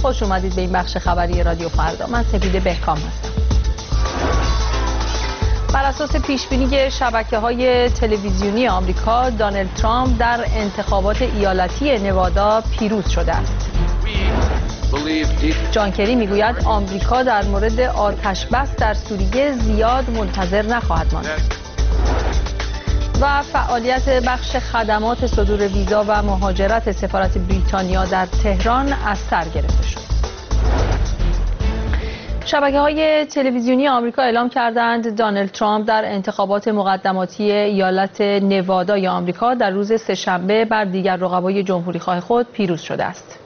خوش اومدید به این بخش خبری رادیو فردا. من سپیده بهکام هستم. بر اساس پیشبینی شبکه‌های تلویزیونی آمریکا، دونالد ترامپ در انتخابات ایالتی نوادا پیروز شده است. جان کری میگوید آمریکا در مورد آتش بس در سوریه زیاد منتظر نخواهد ماند. و فعالیت بخش خدمات صدور ویزا و مهاجرت سفارت بریتانیا در تهران از سر گرفته شد. شبکه‌های تلویزیونی آمریکا اعلام کردند دونالد ترامپ در انتخابات مقدماتی ایالت نوادای آمریکا در روز سه‌شنبه بر دیگر رقبای جمهوری‌خواه خود پیروز شده است.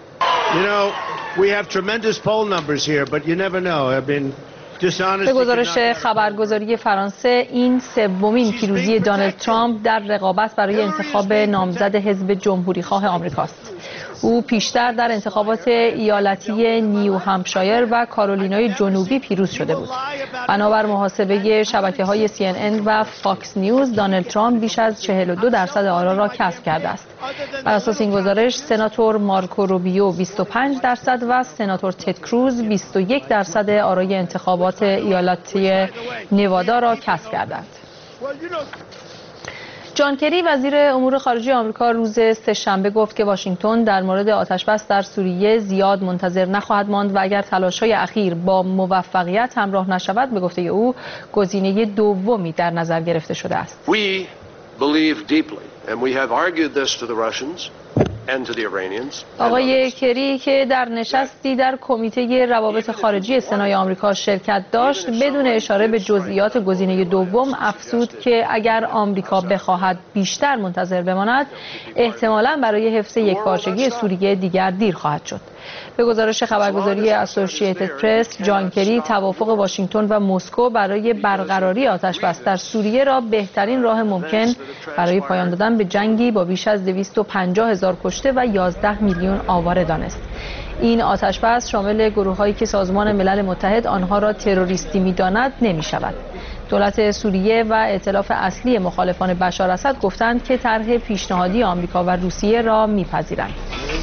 به گزارش خبرگزاری فرانسه، این سومین پیروزی دونالد ترامپ در رقابت برای انتخاب نامزد حزب جمهوری‌خواه آمریکاست. او پیشتر در انتخابات ایالتی نیو همپشایر و کارولینای جنوبی پیروز شده بود. بنابر محاسبه شبکه‌های CNN و فاکس نیوز، دونالد ترامپ بیش از 42% آرا را کسب کرده است. بر اساس این گزارش، سناتور مارکو روبیو 25% و سناتور تد کروز 21% آرای انتخابات ایالتی نوادا را کسب کردند. جان کری وزیر امور خارجه آمریکا روز سه‌شنبه گفت که واشنگتن در مورد آتش‌بس در سوریه زیاد منتظر نخواهد ماند و اگر تلاش‌های اخیر با موفقیت همراه نشود، به گفته او گزینه دومی در نظر گرفته شده است. آقای کری که در نشستی در کمیته روابط خارجی سنای آمریکا شرکت داشت، بدون اشاره به جزئیات گزینه دوم افزود که اگر آمریکا بخواهد بیشتر منتظر بماند، احتمالاً برای حفظ یکپارچگی سوریه دیگر دیر خواهد شد. به گزارش خبرگزاری اسوسییتد پرس، جان کری توافق واشنگتن و مسکو برای برقراری آتش‌بس در سوریه را بهترین راه ممکن برای پایان دادن به جنگی با بیش از 250,000 کشته و 11 میلیون آواره دانست. این آتش‌بس شامل گروه‌هایی که سازمان ملل متحد آنها را تروریستی می‌داند نمی‌شود. دولت سوریه و ائتلاف اصلی مخالفان بشار اسد گفتند که طرح پیشنهادی آمریکا و روسیه را می‌پذیرند.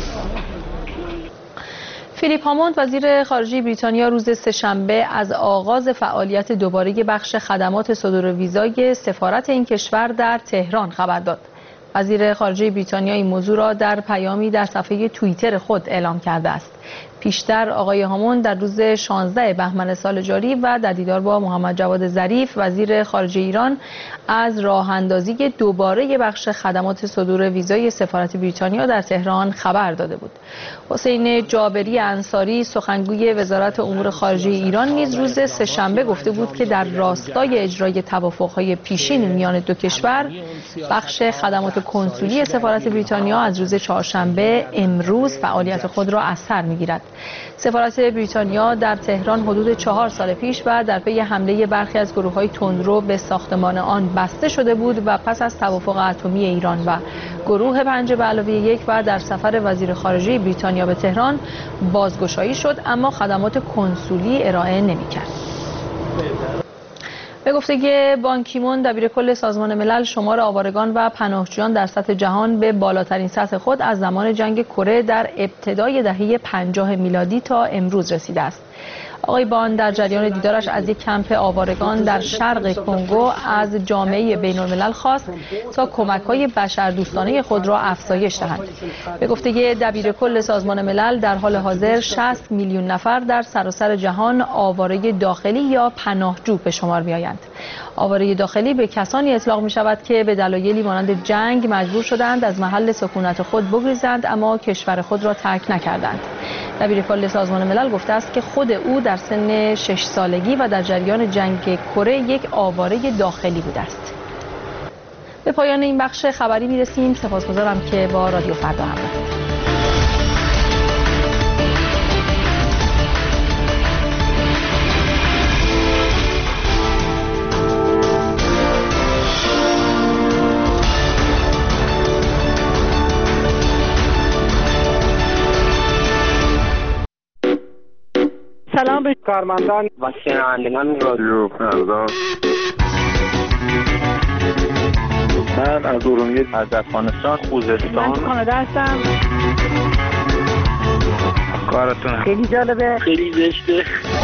فیلیپ هاموند وزیر خارجه بریتانیا روز سه‌شنبه از آغاز فعالیت دوباره بخش خدمات صدور ویزای سفارت این کشور در تهران خبر داد. وزیر خارجه بریتانیا این موضوع را در پیامی در صفحه توییتر خود اعلام کرده است. پیشتر آقای هاموند در روز 16 بهمن سال جاری و در دیدار با محمد جواد ظریف وزیر خارجه ایران از راه اندازی دوباره بخش خدمات صدور ویزای سفارت بریتانیا در تهران خبر داده بود. حسین جابری انصاری سخنگوی وزارت امور خارجه ایران نیز روز سه‌شنبه گفته بود که در راستای اجرای توافق‌های پیشین میان دو کشور، بخش خدمات کنسولی سفارت بریتانیا از روز چهارشنبه امروز فعالیت خود را از سر می‌گیرد. سفارت بریتانیا در تهران حدود 4 سال پیش و در پی حمله برخی از گروه‌های تندرو به ساختمان آن بسته شده بود و پس از توافق اتمی ایران و گروه 5+1 و در سفر وزیر خارجه بریتانیا به تهران بازگشایی شد، اما خدمات کنسولی ارائه نمی‌کرد. به گفته بان کی مون دبیرکل سازمان ملل، شمار آوارگان و پناهجویان در سطح جهان به بالاترین سطح خود از زمان جنگ کره در ابتدای دهه 50 میلادی تا امروز رسیده است. آقای بان در جریان دیدارش از یک کمپ آوارگان در شرق کنگو از جامعه بین‌الملل خواست تا کمک‌های بشردوستانه خود را افزایش دهند. به گفته دبیرکل سازمان ملل، در حال حاضر 60 میلیون نفر در سراسر جهان آواره داخلی یا پناهجو به شمار می‌آیند. آواره داخلی به کسانی اطلاق می‌شود که به دلایلی مانند جنگ مجبور شدند از محل سکونت خود بگریزند اما کشور خود را ترک نکردند. دبیرکل سازمان ملل گفته است که خود او در سن 6 سالگی و در جریان جنگ کره یک آواره داخلی بوده است. به پایان این بخش خبری می‌رسیم. سپاسگزارم که با رادیو فردا همراهید. سلام به کارمندان و شنوندگان رادیو فردا. من از ارومیه، از افغانستان، خوزستان، من کانادا هستم. براتون. خیلی جالبه، خیلی زشته.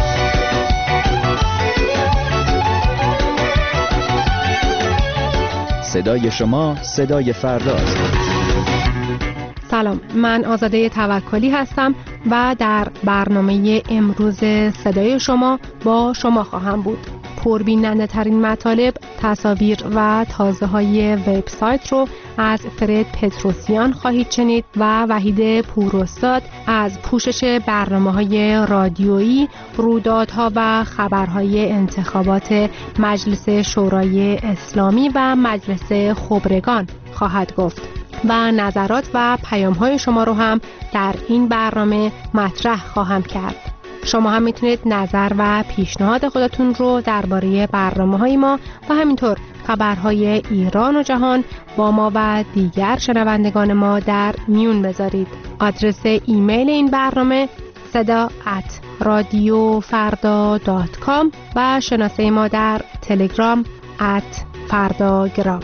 صدای شما صدای فرداست. سلام، من آزاده توکلی هستم و در برنامه امروز صدای شما با شما خواهم بود. پربیننده ترین مطالب، تصاویر و تازه های وبسایت رو از فرد پتروسیان خواهید شنید و وحید پوراستاد از پوشش برنامه‌های رادیویی، رویدادها و خبرهای انتخابات مجلس شورای اسلامی و مجلس خبرگان خواهد گفت و نظرات و پیام‌های شما رو هم در این برنامه مطرح خواهم کرد. شما هم میتونید نظر و پیشنهاد خودتون رو درباره برنامه‌های ما و همینطور خبرهای ایران و جهان با ما و دیگر شنوندگان ما در میون بذارید. آدرس ایمیل این برنامه sada@radiofarda.com و شناسه ما در تلگرام @fardagram.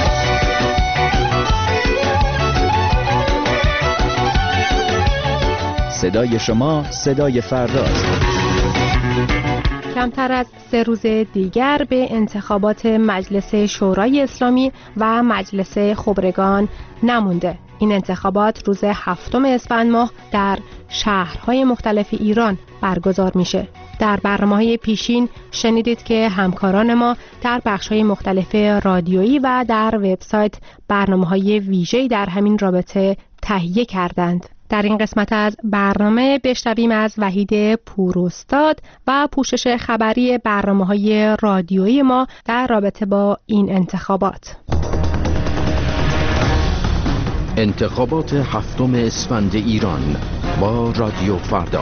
صدای شما صدای فرداست. کمتر از 3 روز دیگر به انتخابات مجلس شورای اسلامی و مجلس خبرگان نمونده. این انتخابات روز 7 اسفند ماه در شهرهای مختلف ایران برگزار میشه. در برنامه‌های پیشین شنیدید که همکاران ما در بخش‌های مختلف رادیویی و در وبسایت برنامه‌های ویژه‌ای در همین رابطه تهیه کردند. در این قسمت از برنامه بشنویم از وحید پوراستاد و پوشش خبری برنامه‌های رادیویی ما در رابطه با این انتخابات. انتخابات 7 اسفند ایران با رادیو فردا.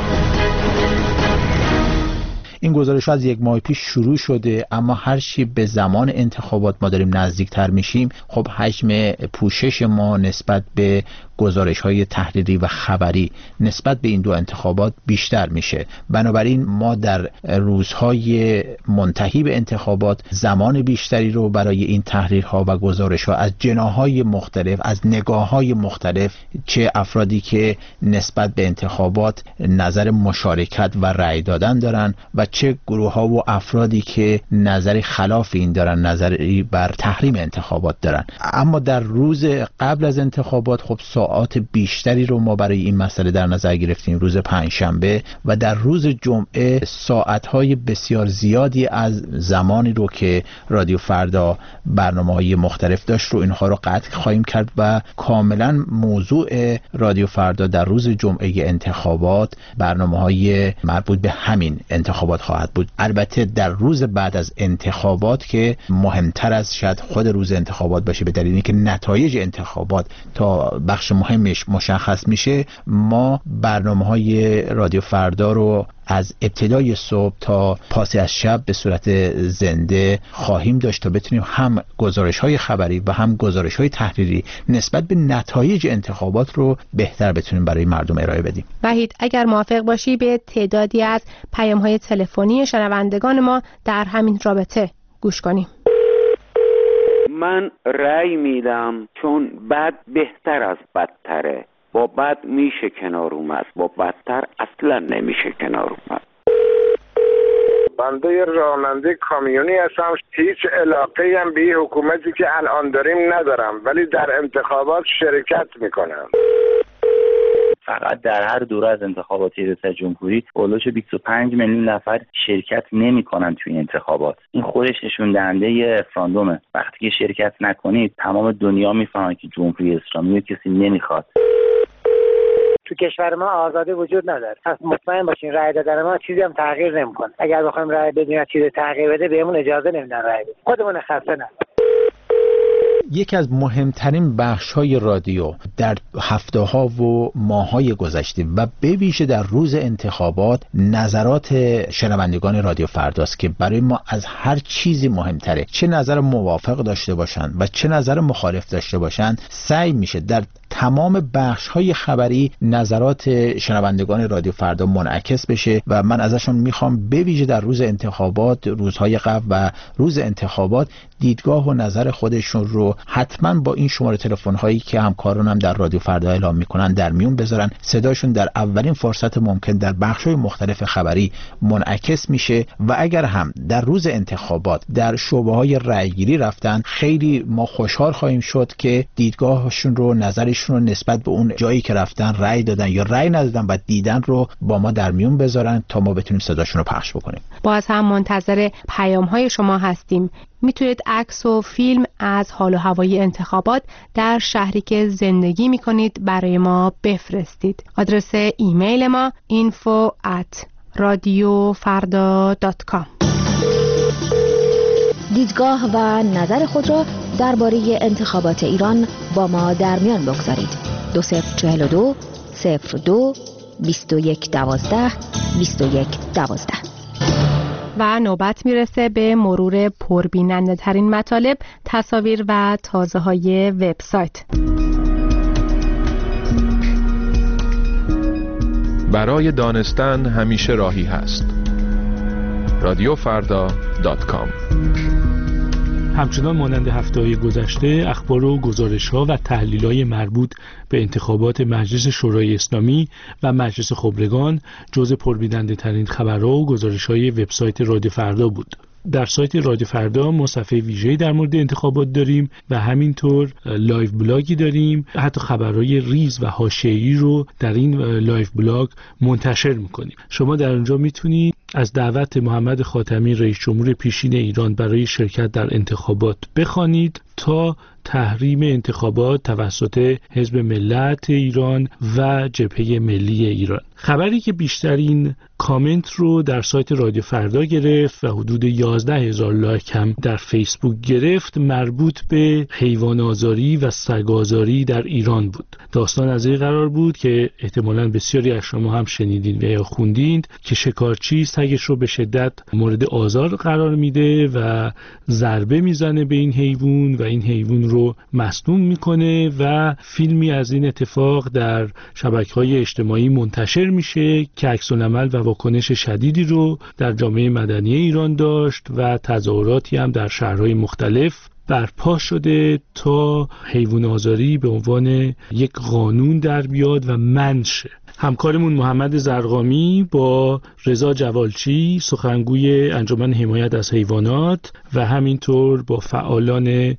این گزارش از 1 ماه پیش شروع شده، اما هر چی به زمان انتخابات ما داریم نزدیکتر میشیم، خب حجم پوشش ما نسبت به گزارش‌های تحریری و خبری نسبت به این دو انتخابات بیشتر میشه. بنابراین ما در روزهای منتهی به انتخابات زمان بیشتری رو برای این تحریرها و گزارش‌ها از جناح‌های مختلف، از نگاه‌های مختلف، چه افرادی که نسبت به انتخابات نظر مشارکت و رأی دادن دارن و چه گروه‌ها و افرادی که نظری خلاف این دارن، نظری بر تحریم انتخابات دارن. اما در روز قبل از انتخابات خب ساعات بیشتری رو ما برای این مسئله در نظر گرفتیم، روز پنجشنبه، و در روز جمعه ساعت‌های بسیار زیادی از زمانی رو که رادیو فردا برنامه‌های مختلف داشت رو اینها رو قطع خواهیم کرد و کاملا موضوع رادیو فردا در روز جمعه انتخابات برنامه‌های مربوط به همین انتخابات خواهد بود. البته در روز بعد از انتخابات که مهمتر از شاید خود روز انتخابات باشه، به دلیل اینکه نتایج انتخابات تا بخش مهمش مشخص میشه، ما برنامه‌های رادیو فردا رو از ابتدای صبح تا پاس از شب به صورت زنده خواهیم داشت تا بتونیم هم گزارش‌های خبری و هم گزارش‌های تحریری نسبت به نتایج انتخابات رو بهتر بتونیم برای مردم ارائه بدیم. وحید، اگر موافق باشی به تعدادی از پیام‌های تلفنی شنوندگان ما در همین رابطه گوش کنیم. من رأی میدم چون بد بهتر از بدتره. با بد میشه کنار اومد، با بدتر اصلا نمیشه کنار اومد. بنده راننده کامیونی هستم. هیچ علاقه‌ای هم به حکومتی که الان داریم ندارم، ولی در انتخابات شرکت میکنم. فقط در هر دوره از انتخابات ریاست جمهوری اولش 25 میلیون نفر شرکت نمی‌کنن توی انتخابات. این خودش نشون دهنده رفراندومه. وقتی که شرکت نکنید تمام دنیا میفهمن که جمهوری اسلامی رو کسی نمیخواد. تو کشور ما آزادی وجود نداره. پس مطمئن باشین رأی دادن ما چیزی هم تغییر نمی‌کنه. اگر بخوایم رأی بدیم چیزی تغییر بده بهمون اجازه نمیدن رأی بدیم. خودمون خسته نه. یکی از مهمترین بخش‌های رادیو در هفته‌ها و ماه‌های گذشته و به ویژه در روز انتخابات نظرات شنوندگان رادیو فرداست که برای ما از هر چیزی مهمتره. چه نظر موافق داشته باشند و چه نظر مخالف داشته باشند، سعی میشه در تمام بخش‌های خبری نظرات شنوندگان رادیو فردا منعکس بشه و من ازشون میخوام به ویژه در روز انتخابات، روزهای قبل و روز انتخابات دیدگاه و نظر خودشون رو حتما با این شماره تلفن هایی که همکارانم در رادیو فردا اعلام میکنن در میون بذارن. صداشون در اولین فرصت ممکن در بخش‌های مختلف خبری منعکس میشه و اگر هم در روز انتخابات در شعبه‌های رأیگیری رفتن، خیلی ما خوشحال خواهیم شد که دیدگاهشون رو، نظرشون رو نسبت به اون جایی که رفتن رأی دادن یا رأی ندادن و دیدن رو با ما در میون بذارن تا ما بتونیم صداشون رو پخش بکنیم. باز هم منتظر پیام‌های شما هستیم. میتونید عکس و فیلم از حال و هوای انتخابات در شهری که زندگی میکنید برای ما بفرستید. آدرس ایمیل ما info@radiofarda.com. دیدگاه و نظر خود را درباره انتخابات ایران با ما در میان بگذارید. 2042 02 21 12 21 12. و نوبت میرسه به مرور پربیننده ترین مطالب، تصاویر و تازه های وبسایت. برای دانستن همیشه راهی هست. radiofarda.com. همچنان مانند هفته‌های گذشته اخبار و گزارش‌ها و تحلیل‌های مربوط به انتخابات مجلس شورای اسلامی و مجلس خبرگان جزء پربیننده‌ترین خبرها و گزارش‌های وبسایت رادیو فردا بود. در سایت رادیو فردا ما صفحه ویژه‌ای در مورد انتخابات داریم و همینطور لایو بلاگی داریم. حتی خبرهای ریز و حاشیه‌ای رو در این لایو بلاگ منتشر می‌کنیم. شما در اونجا میتونید از دعوت محمد خاتمی رئیس جمهور پیشین ایران برای شرکت در انتخابات بخوانید تا تحریم انتخابات توسط حزب ملت ایران و جبهه ملی ایران. خبری که بیشترین کامنت رو در سایت رادیو فردا گرفت و حدود 11,000 لایک هم در فیسبوک گرفت مربوط به حیوان آزاری و سگ آزاری در ایران بود. داستان از این قرار بود که احتمالاً بسیاری از شما هم شنیدین و یا خوندین که شکارچی سگش رو به شدت مورد آزار قرار میده و ضربه میزنه به این حیوان و این حیوان رو مسموم میکنه و فیلمی از این اتفاق در شبکه‌های اجتماعی منتشر میشه که عکس‌العمل و واکنش شدیدی رو در جامعه مدنی ایران داشت و تظاهراتی هم در شهرهای مختلف برپا شده تا حیوان آزاری به عنوان یک قانون در بیاد و منع شه. همکارمون محمد زرقامی با رضا جوالچی سخنگوی انجمن حمایت از حیوانات و همینطور با فعالان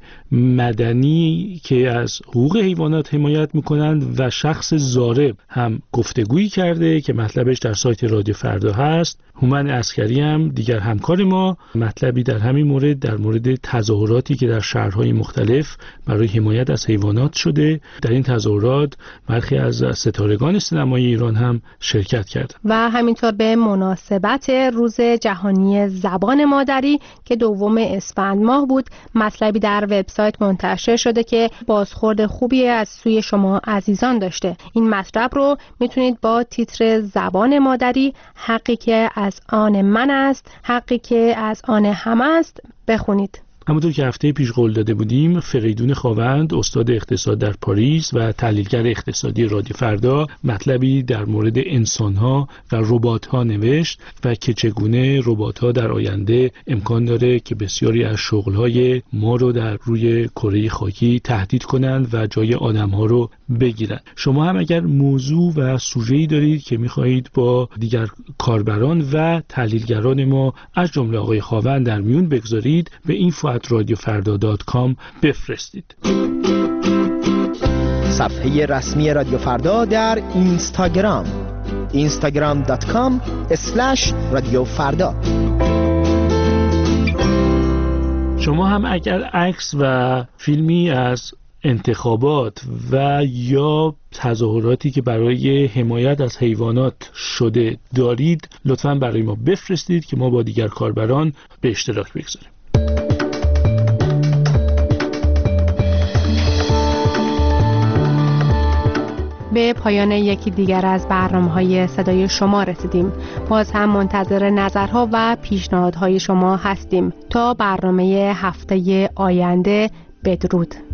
مدنی که از حقوق حیوانات حمایت میکنند و شخص ضارب هم گفتگویی کرده که مطلبش در سایت رادیو فردا هست. هومن عسکری هم دیگر همکار ما مطلبی در همین مورد در مورد تظاهراتی که در شهرهای مختلف برای حمایت از حیوانات شده. در این تظاهرات برخی از ستارگان سینمای ایران هم شرکت کردند. و همینطور به مناسبت روز جهانی زبان مادری که 2 اسفند ماه بود مطلبی در وبسایت منتشر شده که بازخورد خوبی از سوی شما عزیزان داشته. این مطلب رو میتونید با تیتر زبان مادری حقی که از آن من است، حقی که از آن همه است بخونید. همونطور که هفته پیش قول داده بودیم، فریدون خاوند استاد اقتصاد در پاریس و تحلیلگر اقتصادی رادیو فردا مطلبی در مورد انسان‌ها و ربات‌ها نوشت و که چگونه ربات‌ها در آینده امکان داره که بسیاری از شغل‌های ما رو در روی کره خاکی تهدید کنند و جای آدم‌ها رو بگیرن. شما هم اگر موضوع و سوژه‌ای دارید که می‌خواهید با دیگر کاربران و تحلیلگران ما از جمله آقای خاوند در میون بگذارید، به info@radiofarda.com بفرستید. صفحه رسمی رادیو فردا در اینستاگرام instagram.com/radiofarda. شما هم اگر عکس و فیلمی از انتخابات و یا تظاهراتی که برای حمایت از حیوانات شده دارید لطفاً برای ما بفرستید که ما با دیگر کاربران به اشتراک بگذاریم. به پایان یکی دیگر از برنامه‌های صدای شما رسیدیم. باز هم منتظر نظرها و پیشنهادهای شما هستیم. تا برنامه هفته آینده، بدرود.